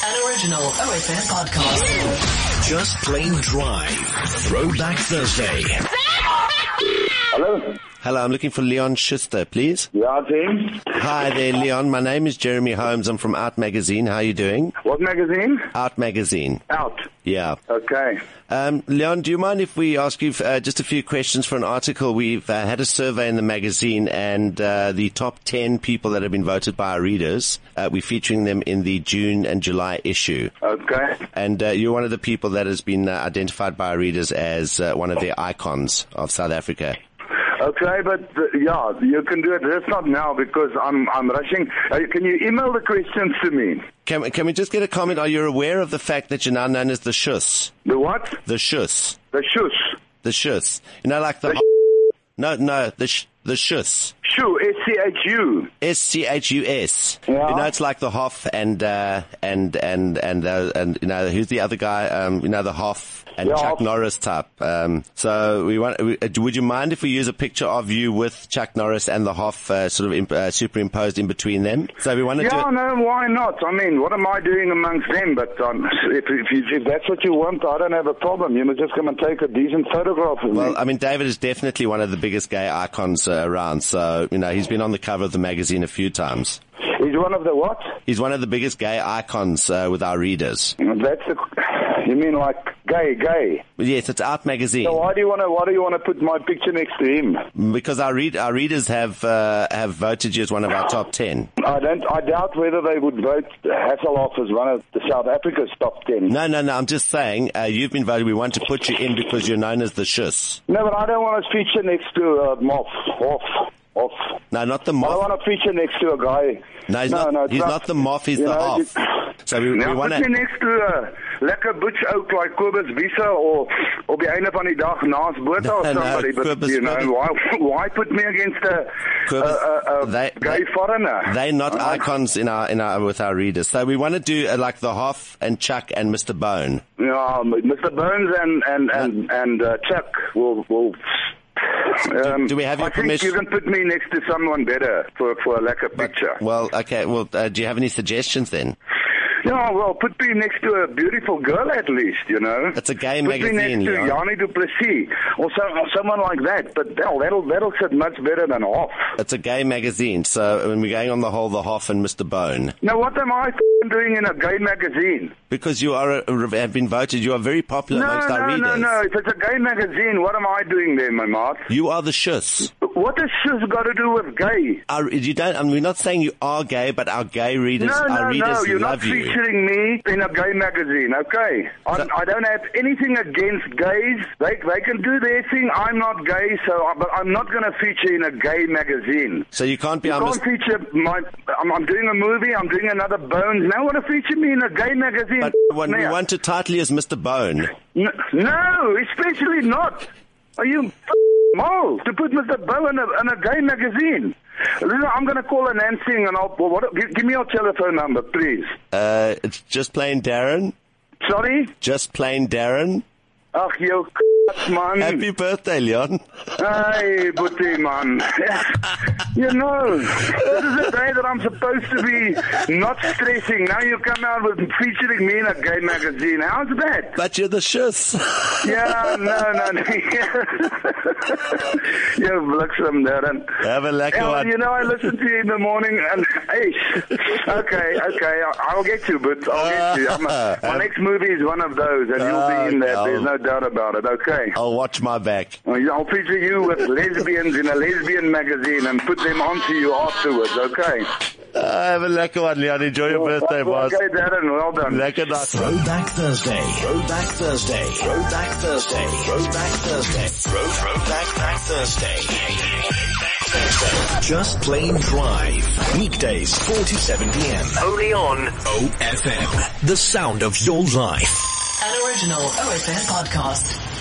An original OFM podcast. Just Plain Drive. Throwback Thursday. Hello? Hello, I'm looking for Leon Schuster, please. Yeah, team. Hi there, Leon. My name is Jeremy Holmes. I'm from Out Magazine. How are you doing? What magazine? Out Magazine. Out. Yeah. Okay. Leon, do you mind if we ask you just a few questions for an article? We've had a survey in the magazine, and the top 10 people that have been voted by our readers, we're featuring them in the June and July issue. Okay. And you're one of the people that has been identified by our readers as one of their icons of South Africa. Okay, but yeah, you can do it. That's not now because I'm rushing. Can you email the questions to me? Can we just get a comment? Are you aware of the fact that you're now known as the Schuss? The what? The Schuss. The Schuss. The Schuss. You know, like the the Schuss. Schu, S-C-H-U. S-C-H-U-S. Yeah. You know, it's like the Hoff and you know, who's the other guy? You know, the Hoff and Yeah, Chuck Hoff. Norris type. So would you mind if we use a picture of you with Chuck Norris and the Hoff, superimposed in between them? So we want to do Yeah, no, why not? I mean, what am I doing amongst them? But if that's what you want, I don't have a problem. You must just come and take a decent photograph of me. Well, I mean, David is definitely one of the biggest gay icons around. So, you know, he's been on the cover of the magazine a few times. He's one of the what? He's one of the biggest gay icons with our readers. That's the... You mean like gay? Yes, it's Out Magazine. So why do you want to put my picture next to him? Because our readers have voted you as one of our top 10. I doubt whether they would vote Hasselhoff as one of the South Africa's top 10. No, I'm just saying, you've been voted. We want to put you in because you're known as the Schuss. No, but I don't want to feature next to Moff. Off. No, not the I Moff. don't want to feature next to a guy. No, he's not the Moff, he's the Hoff. So we Nou, want put me to... next to a lekker butch oak like Kobus Wiese or op die einde van die dag naas Botha or somebody. But, you know, why put me against a gay foreigner? They're not icons in our with our readers. So we want to do like the Hoff and Chuck and Mr. Bone. Yeah, Mr. Bones and Chuck will do we have your permission? I think you can put me next to someone better for a lekker picture. Well, okay. Well, do you have any suggestions then? Yeah, well, put me next to a beautiful girl at least, you know. It's a gay put magazine, me next to Leon. Yanni du Plessis or someone like that. But that'll sit much better than Hoff. It's a gay magazine, so when we're going on the whole, the Hoff and Mr. Bone. Now, what am I doing in a gay magazine? Because you have been voted, you are very popular amongst our readers. No. If it's a gay magazine, what am I doing there, my mate? You are the Schuss. What has Schuss got to do with gay? We're not saying you are gay, but our gay readers, No, love you're not you. featuring me in a gay magazine, okay? I don't have anything against gays. They can do their thing. I'm not gay, but I'm not going to feature in a gay magazine. So you can't be You can't feature I'm doing a movie, I'm doing another Bones. Now want to feature me in a gay magazine? But when we want to title you as Mr. Bone. No, especially not. Are you mole to put Mr. Bone in a gay magazine? I'm going to call Nancy and give me your telephone number, please. It's Just Plain Darren. Sorry? Just Plain Darren. Ach, you man. Happy birthday, Leon. Hey, Boetie, man. You know, this is the day that I'm supposed to be not stressing. Now you come out with featuring me in a gay magazine. How's that? But you're the Schuss. Yeah, no. You bliksem, Darren. Have a lekker one. You know, I listen to you in the morning and, hey, okay, I'll get you, but I'll get you. My next movie is one of those, and you'll be in that. There's no doubt about it, okay? I'll watch my back. I'll feature you with lesbians in a lesbian magazine and put them onto you afterwards, okay? Have a lekker one, Leon. Enjoy your birthday, boss. Okay, Darren, well done. Lekker dag. Throwback Thursday. Throwback Thursday. Throwback Thursday. Throwback Thursday. Throwback Thursday. Just Plain Drive. Weekdays 4 to 7 p.m. Only on OFM. The sound of your life. An original OFM podcast.